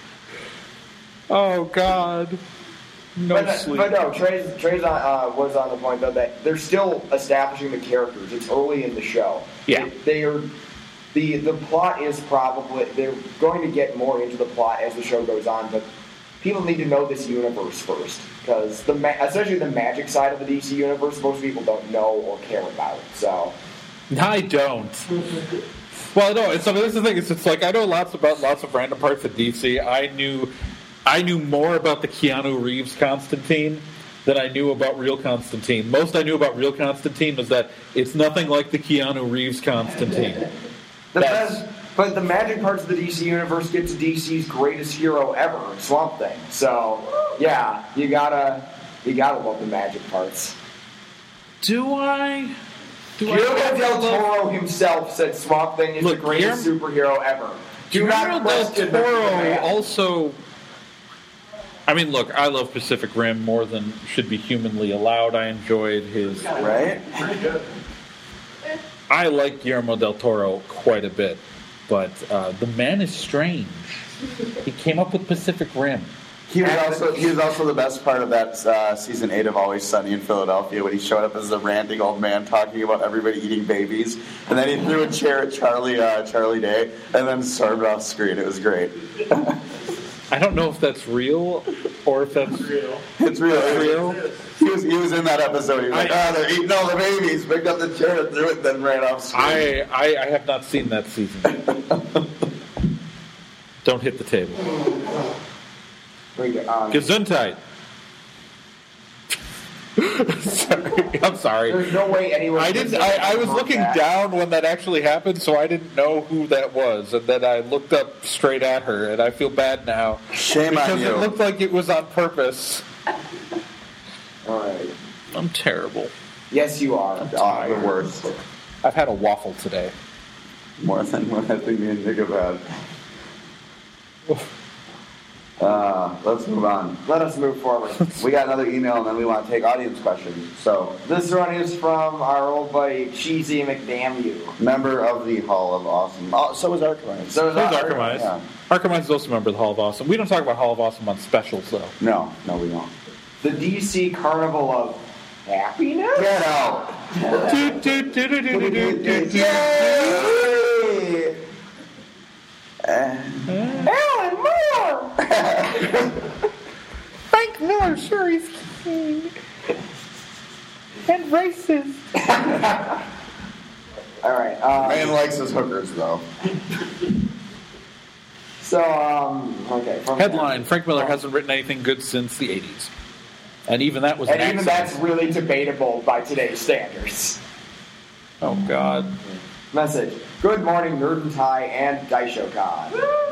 Oh God, no But, sleep. but no, Trey's, Trey's on, uh, was on the point though that they're still establishing the characters. It's early in the show. Yeah. They, they are. The the plot is probably they're going to get more into the plot as the show goes on, but people need to know this universe first because the ma- especially the magic side of the D C universe, most people don't know or care about. So I don't. Well, no. It's, I mean, that's the thing. It's, it's like I know lots about lots of random parts of D C. I knew, I knew more about the Keanu Reeves Constantine than I knew about real Constantine. Most I knew about real Constantine was that it's nothing like the Keanu Reeves Constantine. the That's- best, but the magic parts of the D C universe get to D C's greatest hero ever, Swamp Thing. So yeah, you gotta you gotta love the magic parts. Do I? Do Guillermo del love- Toro himself said Swamp Thing is Look, the greatest Guillermo- superhero ever. Do not Guillermo del question the Toro man. also. I mean, look, I love Pacific Rim more than should be humanly allowed. I enjoyed his. Right? I like Guillermo del Toro quite a bit, but uh, The Man is Strange. He came up with Pacific Rim. He was also he was also the best part of that uh, season eight of Always Sunny in Philadelphia when he showed up as a ranting old man talking about everybody eating babies, and then he threw a chair at Charlie uh, Charlie Day and then stormed off screen. It was great. I don't know if that's real or if that's Real. It's real. It's real. He was he was in that episode. He was like, I- "Oh, they're eating all the babies." Picked up the chair and threw it, then ran off screen. I, I I have not seen that season. Don't hit the table. Um, Gesundheit. sorry, I'm sorry. There's no way anyone. I didn't. I, I was looking that. down when that actually happened, so I didn't know who that was, and then I looked up straight at her, and I feel bad now Shame because on you. it looked like it was on purpose. All right. I'm terrible. Yes, you are. Oh, the worst. I've had a waffle today. More than what I think me and Nick have had. Uh, let's move on. Let us move forward. We got another email, and then we want to take audience questions. So, This one is from our old buddy Cheesy McDamn member of the Hall of Awesome. Oh, so is Archimize. So is Who's our- Archimize? yeah. Archimize is also a member of the Hall of Awesome. We don't talk about Hall of Awesome on specials, though. No, no, we don't. The D C Carnival of Happiness? Get out. Do, do, do, do, do, do, do, do, do. Yay! Alan Moore! Frank Miller sure is king. And racist. All right. Um, Man likes his hookers, though. So, um, okay. From Headline: Frank Miller hasn't written anything good since the eighties. And even that was And an even accident. that's really debatable by today's standards. Oh, God. Message. Good morning, Nerd and Ty and Daishokan.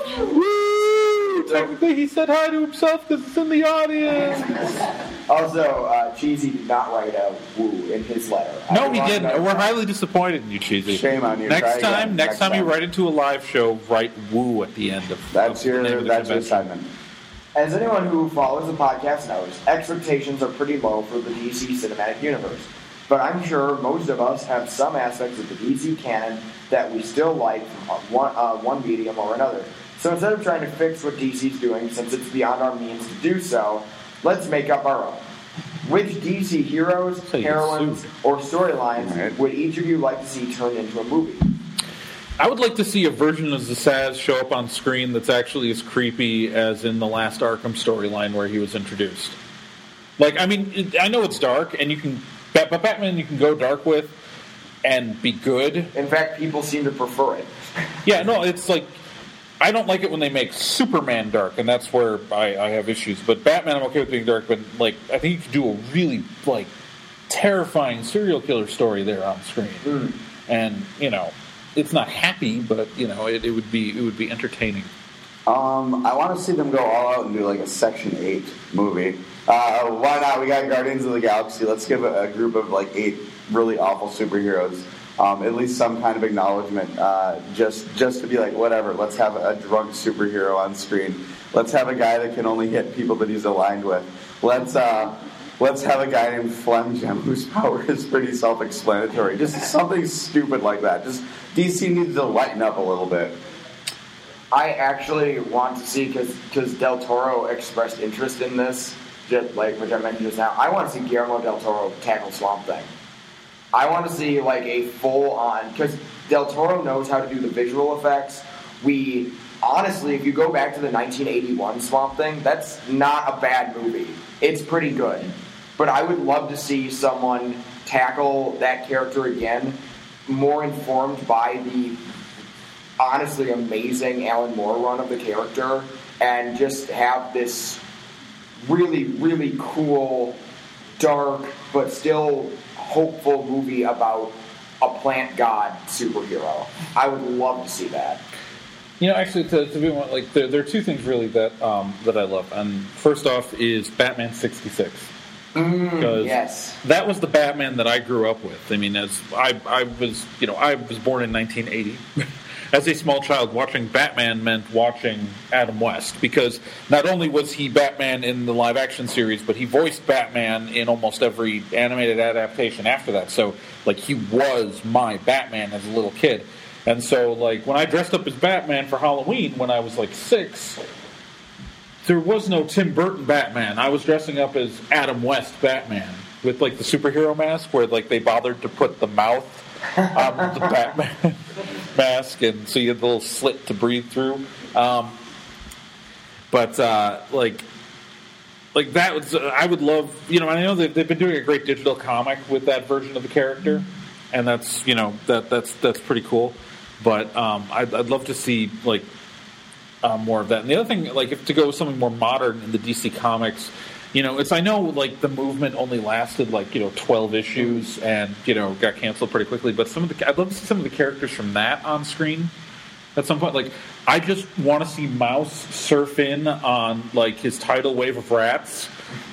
Woo! Technically, he said hi to himself because it's in the audience. Also, uh, Cheesy did not write a woo in his letter. I No, he want to didn't. know- We're highly disappointed in you, Cheesy. Shame on you. Try Next again. time, next, Next time, you time. write into a live show, write woo at the end of That's of your the name of the that's your convention. assignment. As anyone who follows the podcast knows, expectations are pretty low for the D C cinematic universe. But I'm sure most of us have some aspects of the D C canon that we still like from one, uh, one medium or another. So instead of trying to fix what D C's doing, since it's beyond our means to do so, let's make up our own. Which D C heroes, So you heroines, sued. or storylines Right. would each of you like to see turned into a movie? I would like to see a version of Zazaz show up on screen that's actually as creepy as in the last Arkham storyline where he was introduced. Like, I mean, it, I know it's dark, and you can, but Batman you can go dark with and be good. In fact, people seem to prefer it. Yeah, no, it's like, I don't like it when they make Superman dark, and that's where I, I have issues. But Batman, I'm okay with being dark, but, like, I think you could do a really, like, terrifying serial killer story there on screen. Mm. And, you know, it's not happy, but, you know, it, it would be it would be entertaining. Um, I want to see them go all out and do like a Section eight movie. Uh, why not? We got Guardians of the Galaxy. Let's give a, a group of like eight really awful superheroes um, at least some kind of acknowledgement. Uh, just just to be like, whatever. Let's have a drunk superhero on screen. Let's have a guy that can only hit people that he's aligned with. Let's uh, let's have a guy named Flemgem whose power is pretty self-explanatory. Just something stupid like that. Just D C needs to lighten up a little bit. I actually want to see, because Del Toro expressed interest in this, just like which I mentioned just now. I want to see Guillermo Del Toro tackle Swamp Thing. I want to see like a full-on, because Del Toro knows how to do the visual effects. We honestly, if you go back to the nineteen eighty-one Swamp Thing, that's not a bad movie. It's pretty good, but I would love to see someone tackle that character again, more informed by the honestly amazing Alan Moore run of the character, and just have this really, really cool, dark, but still hopeful movie about a plant god superhero. I would love to see that. You know, actually, to, to be more, like, there, there are two things really that um, that I love. And first off is Batman sixty-six. Mm, yes. That was the Batman that I grew up with. I mean, as I, I was, you know, I was born in nineteen eighty. As a small child, watching Batman meant watching Adam West, because not only was he Batman in the live-action series, but he voiced Batman in almost every animated adaptation after that. So, like, he was my Batman as a little kid. And so, like, when I dressed up as Batman for Halloween when I was, like, six, there was no Tim Burton Batman. I was dressing up as Adam West Batman with like the superhero mask, where like they bothered to put the mouth on the Batman mask, and so you had the little slit to breathe through. Um, but uh, like, like that was uh, I would love. You know, I know they've, they've been doing a great digital comic with that version of the character, and that's you know that that's that's pretty cool. But um, I'd, I'd love to see like. Uh, more of that. And the other thing, like, if to go with something more modern in the D C Comics, you know, it's I know like the movement only lasted like you know twelve issues and you know got canceled pretty quickly. But some of the I'd love to see some of the characters from that on screen at some point. Like, I just want to see Mouse surf in on like his tidal wave of rats.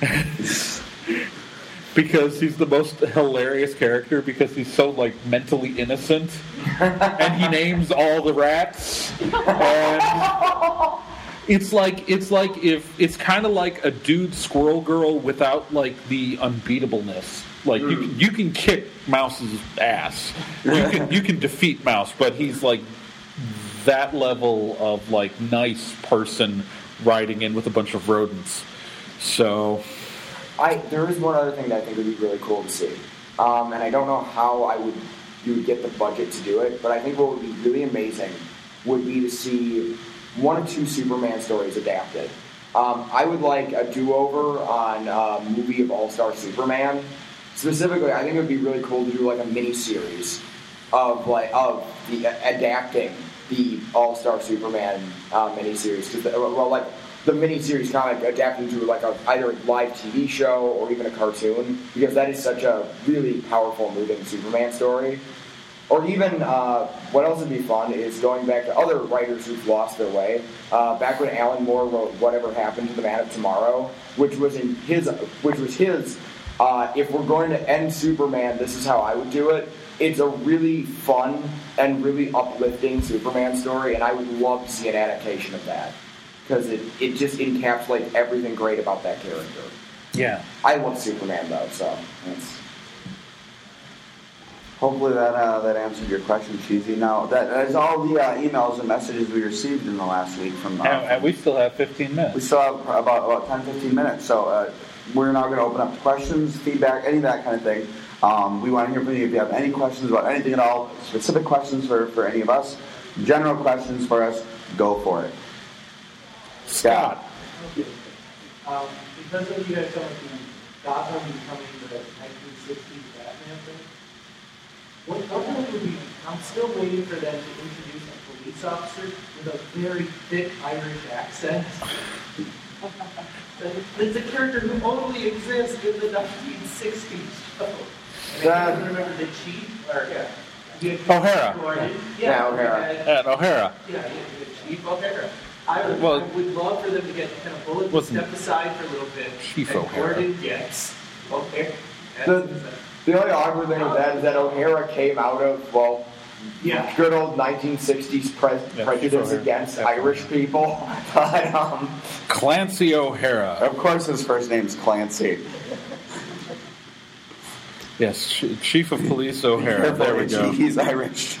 Because he's the most hilarious character because he's so like mentally innocent, and he names all the rats. And it's like it's like if it's kind of like a dude Squirrel Girl without like the unbeatableness. Like mm. you can, you can kick Mouse's ass, you can you can defeat Mouse, but he's like that level of like nice person riding in with a bunch of rodents. So. I, there is one other thing that I think would be really cool to see, um, and I don't know how I would you would get the budget to do it, but I think what would be really amazing would be to see one or two Superman stories adapted. Um, I would like a do-over on a movie of All-Star Superman. Specifically, I think it would be really cool to do like a mini-series of like of the uh, adapting the All-Star Superman uh, mini-series because well like. The mini-series comic adapted to like a, either a live T V show or even a cartoon, because that is such a really powerful, moving Superman story. Or even, uh, what else would be fun is going back to other writers who've lost their way. Uh, back when Alan Moore wrote Whatever Happened to the Man of Tomorrow, which was in his, which was his. Uh, if we're going to end Superman, this is how I would do it. It's a really fun and really uplifting Superman story, and I would love to see an adaptation of that. Because it, it just encapsulates everything great about that character. Yeah. I love Superman, though, so it's... Hopefully that uh, that answered your question, Cheesy. Now, that, that is all the uh, emails and messages we received in the last week from... Uh, and, and we still have fifteen minutes. We still have about, about ten, fifteen minutes. So uh, we're now going to open up to questions, feedback, any of that kind of thing. Um, we want to hear from you if you have any questions about anything at all, specific questions for, for any of us, general questions for us, go for it. Scott. Um, because of you guys talking about Gotham becoming the nineteen sixties Batman thing, what, what would be, I'm still waiting for them to introduce a police officer with a very thick Irish accent. It's a character who only exists in the nineteen sixties show. And I can't remember the chief, or yeah. O'Hara. Yeah, yeah O'Hara. At O'Hara. Yeah, yeah, Chief O'Hara. I would, well, I would love for them to get kind of bullet and step aside for a little bit. Chief and O'Hara. Gordon gets O'Hara. The, the only awkward thing with that is that O'Hara came out of, well, yeah. good old nineteen sixties pre- yeah, prejudice against Definitely. Irish people. But, um, Clancy O'Hara. Of course his first name's Clancy. Yes, Chief of Police O'Hara. There we go. He's Irish.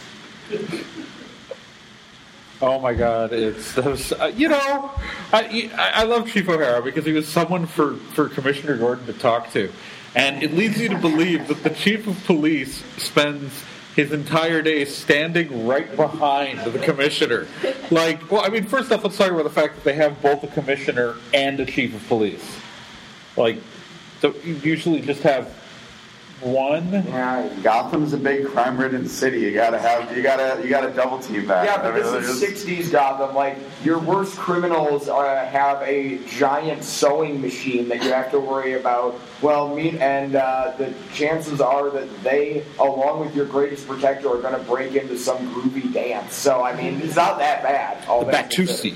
Oh my God! It's those, uh, you know, I I love Chief O'Hara because he was someone for, for Commissioner Gordon to talk to, and it leads you to believe that the Chief of Police spends his entire day standing right behind the Commissioner. Like, well, I mean, first off, let's talk about the fact that they have both a Commissioner and a Chief of Police. Like, so you usually just have one. Yeah, Gotham's a big crime-ridden city. You gotta have, you gotta, you gotta double team that. Yeah, but this is sixties Gotham. Like, your worst criminals uh, have a giant sewing machine that you have to worry about. Well, me and uh, the chances are that they, along with your greatest protector, are going to break into some groovy dance. So, I mean, it's not that bad. The Batusi.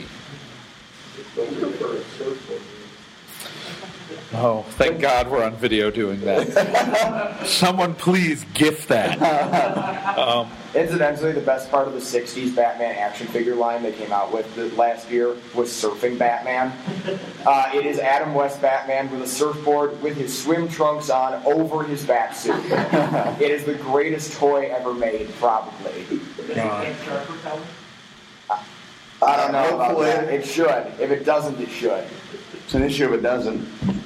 Oh, thank God we're on video doing that. Someone please gift that. Um, Incidentally, the best part of the sixties Batman action figure line they came out with the last year was Surfing Batman. Uh, it is Adam West Batman with a surfboard with his swim trunks on over his bat suit. It is the greatest toy ever made, probably. Uh, I don't know Uh, about hopefully. that. It should. If it doesn't, it should. It's an issue if it doesn't.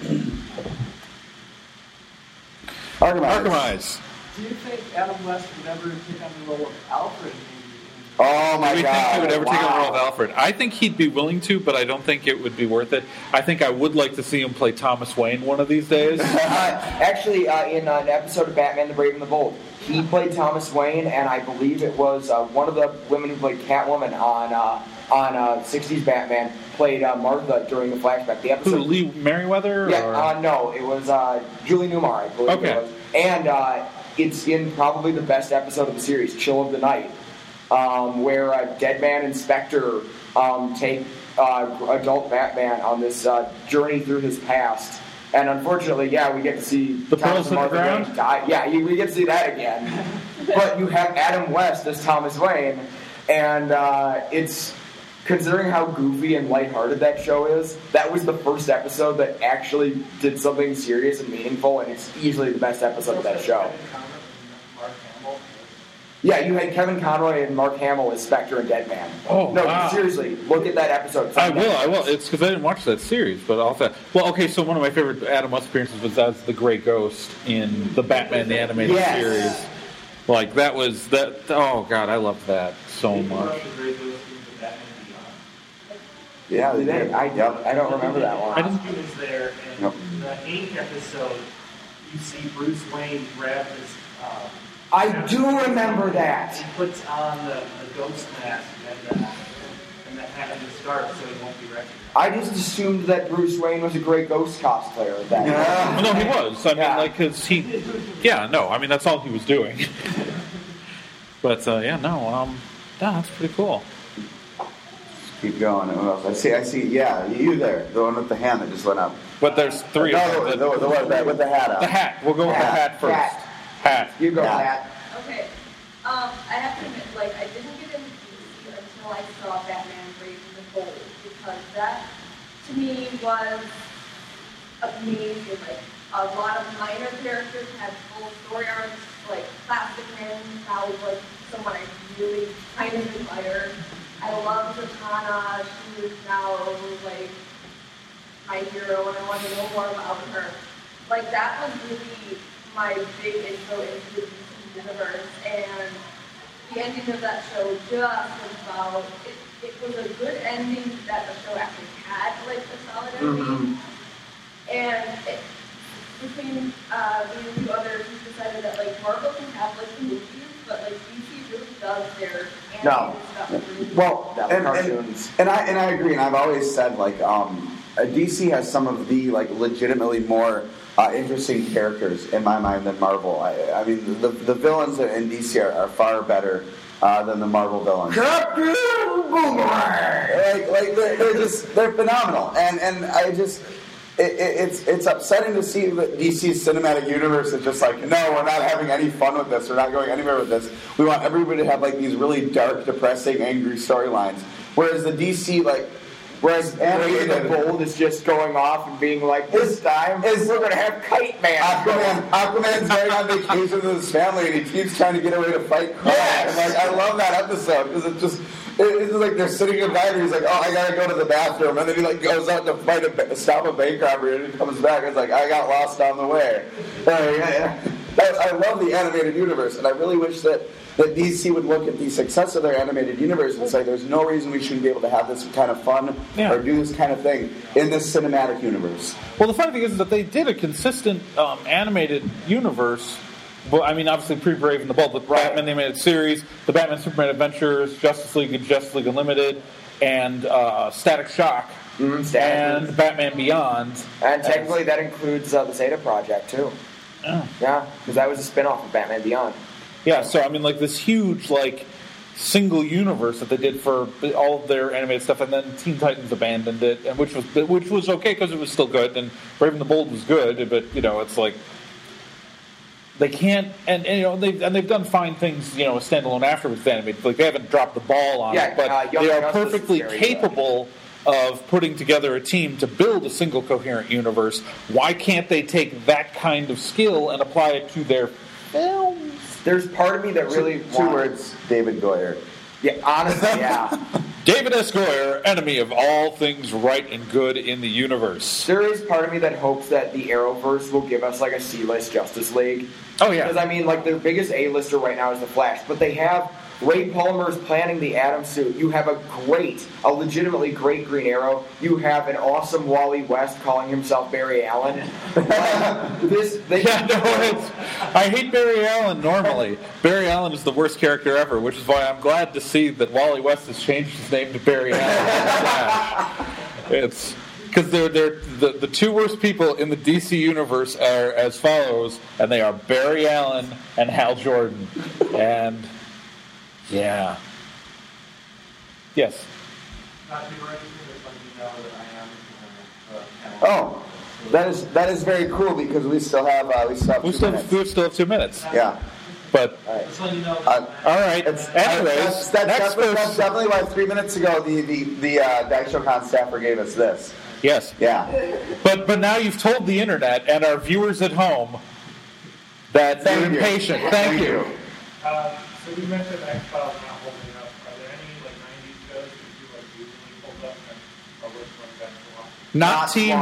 Archimedes. Archimedes. Do you think Adam West would ever take on the role of Alfred? Oh my Do we god! think he would ever take on the role of Wow. Alfred? I think he'd be willing to, but I don't think it would be worth it. I think I would like to see him play Thomas Wayne one of these days. Uh, actually, uh, in uh, an episode of Batman the Brave and the Bold, he played Thomas Wayne, and I believe it was uh, one of the women who played Catwoman on uh, on uh, sixties Batman played uh, Martha during the flashback. The Who, episode. Lee Merriweather? Yeah, or? uh, no, it was uh, Julie Newmar, I believe Okay. it was. And uh, it's in probably the best episode of the series, Chill of the Night, um, where uh, Deadman and Spectre um, take uh, adult Batman on this uh, journey through his past. And unfortunately, yeah, we get to see The Thomas pearls in the and Martha ground? Wayne die. Yeah, you, we get to see that again. But you have Adam West as Thomas Wayne, and uh, it's... Considering how goofy and lighthearted that show is, that was the first episode that actually did something serious and meaningful, and it's easily the best episode of that show. Mark Hamill. Yeah, you had Kevin Conroy and Mark Hamill as Spectre and Deadman. Oh, no, wow. seriously, look at that episode. It's I on will, I Netflix. will. It's because I didn't watch that series, but I'll say. Well, okay, so one of my favorite Adam West appearances was as the Grey Ghost in the Batman the Animated Yes. Series. Like, that was, that. oh, God, I loved that so much. Yeah, they Did they? did. I, Yep. I don't remember that one. I didn't- Costume is there, and Yep. the Ink episode, you see Bruce Wayne grab his. Um, I do remember that. He puts on the, the ghost mask and the, and the hat and the scarf so he won't be recognized. I just assumed that Bruce Wayne was a great ghost cosplayer at that Yeah. Well, no, he was. I mean, Yeah. like, because he. Yeah, no, I mean, that's all he was doing. But, uh, yeah, no, um, yeah, that's pretty cool. Keep going. What else? I see. I see. Yeah, you there, the one with the hand that just went up. But there's three of No, them. the, that- the, the one that- with the hat on. The hat. We'll go with the Hat. hat first. Hat. Hat. You go, Yeah. Matt. Okay. Um, I have to admit, like, I didn't get into D C until I saw Batman Brave and the Bold, because that, to me, was amazing. Like, a lot of minor characters had full story arcs, like, Plastic Man, that was, like, someone I really kind of admired. I love Zatanna. She is now, like, my hero, and I want to know more about her. Like, that was really my big intro into the D C universe, and the ending of that show just was about, it, it was a good ending that the show actually had, like, a solid ending. And it, between uh, me and two others, we decided that, like, Marvel can have, like, the movies, but, like, D C really does their animated No. stuff really Well, That and, was and, cartoons. and I and I agree, and I've always said like um, uh, D C has some of the like legitimately more uh, interesting characters in my mind than Marvel. I, I mean, the the villains in D C are, are far better uh, than the Marvel villains. Captain Boomerang! Like, like they're, they're just they're phenomenal, and and I just. It, it, it's it's upsetting to see that D C's cinematic universe is just like, no, we're not having any fun with this. We're not going anywhere with this. We want everybody to have like these really dark, depressing, angry storylines. Whereas the D C like, whereas Brave and animated, the Bold is just going off and being like, this Is- time is- we're going to have Kite Man. Aquaman, Aquaman's going on vacation with his family, and he keeps trying to get away to fight crime. Yes! And like, I love that episode because it just. It's just like they're sitting in a diner. He's like, "Oh, I gotta go to the bathroom," and then he like goes out to fight a ba- stop a bank robbery, and he comes back. It's like I got lost on the way. Uh, yeah, yeah. That- I love the animated universe, and I really wish that that D C would look at the success of their animated universe and say, "There's no reason we shouldn't be able to have this kind of fun Yeah. or do this kind of thing in this cinematic universe." Well, the funny thing is that they did a consistent um, animated universe. Well, I mean, obviously pre-Brave and the Bold, the Batman the Animated Series, the Batman Superman Adventures, Justice League and Justice League Unlimited, and uh, Static Shock, Mhm, Static. and Batman Beyond. And technically that includes uh, the Zeta Project, too. Oh. Yeah, because that was a spin-off of Batman Beyond. Yeah, so I mean, like this huge, like single universe that they did for all of their animated stuff, and then Teen Titans abandoned it, and which was which was okay because it was still good, and Brave and the Bold was good, but you know, it's like. They can't, and, and you know, they've and they've done fine things, you know, standalone afterwards. Animated, like they haven't dropped the ball on Yeah, it, but uh, Young they are Justice is perfectly very capable of putting together a team to build a single coherent universe. Why can't they take that kind of skill and apply it to their films? There's part of me that really two, two wants- words: David Goyer. Yeah, honestly, yeah. David S. Goyer, enemy of all things right and good in the universe. There is part of me that hopes that the Arrowverse will give us like a C-list Justice League. Oh, yeah. Because, I mean, like, their biggest A-lister right now is The Flash, but they have Ray Palmer's planning the Atom suit. You have a great, a legitimately great Green Arrow. You have an awesome Wally West calling himself Barry Allen. Like, this, they, Yeah, no, it's, I hate Barry Allen normally. Barry Allen is the worst character ever, which is why I'm glad to see that Wally West has changed his name to Barry Allen. It's because they're, they're the, the two worst people in the D C universe are as follows, and they are Barry Allen and Hal Jordan. And yeah. Yes. Not to write anything, but let me know that I am uh, uh, Oh, that is that is very cool because we still have uh, we still have We two still, minutes. we still have two minutes. Yeah. But, just letting you know. Uh, all right. It's, Anyways, that's, that's, next definitely, that's person. definitely why three minutes ago the the the uh, DiceShowCon staffer gave us this. Yes. Yeah. But but now you've told the internet and our viewers at home that Thank you're you. impatient. Thank, Thank you. you. Uh, so we mentioned X-Files not holding up. Are there any like nineties shows that you like usually hold up and or which ones been for long? Not, Not Team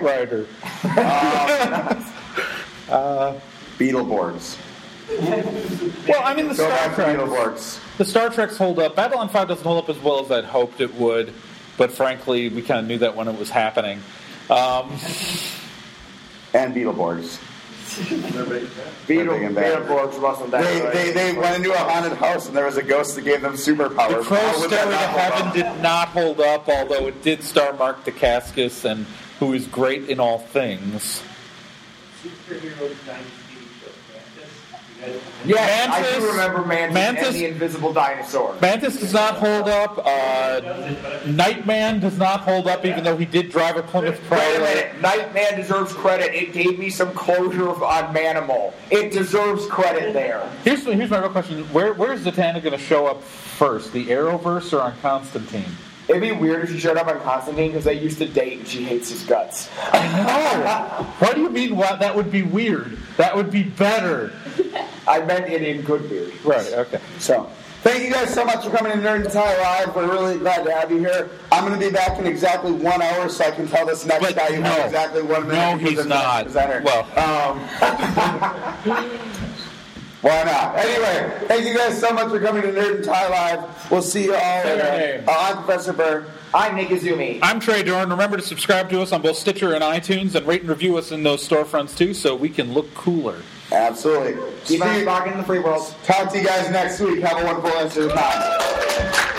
Swamp Right Rider. uh, Beetleborgs. well, I mean the Go Star back to Trek. Beetleborgs. The Star Treks hold up. Babylon five doesn't hold up as well as I'd hoped it would, but frankly, we kind of knew that when it was happening. Um, And Beetleborgs. Beetle, They're big and bad. Beetleborgs wasn't that They, good. they, they went into a haunted house and there was a ghost that gave them superpowers. the Crow How would that Stairway to not hold Heaven up? did not hold up, although it did star Mark Dacascos, and who is great in all things. Superhero nineties T V show, Mantis. You guys. Yes, I Mantis- do remember Mantis, Mantis- and the Invisible Dinosaur. Mantis does not hold up. Uh, Nightman does not hold up, even though he did drive a Plymouth Wait a Prowler. minute, Nightman deserves credit. It gave me some closure on Manimal. It deserves credit there. Here's, here's my real question. Where, where's Zatanna going to show up first, the Arrowverse or on Constantine? It'd be weird if she showed up on Constantine because they used to date and she hates his guts. No! What do you mean why, that would be weird? That would be better. I meant it in good weird. Right, okay. So, thank you guys so much for coming to Nerd and Tie Live. We're really glad to have you here. I'm going to be back in exactly one hour so I can tell this next But guy you no. have exactly one minute. No, because he's it's the next not. presenter. Well, Um, why not? Anyway, thank you guys so much for coming to Nerd and Tie Live. We'll see you all Say your later. name. Uh, I'm Professor Burr. I'm Nick Izumi. I'm Trey Dorn. Remember to subscribe to us on both Stitcher and iTunes and rate and review us in those storefronts too so we can look cooler. Absolutely. Keep on See- rocking in the free world. Talk to you guys next week. Have a wonderful rest of the time.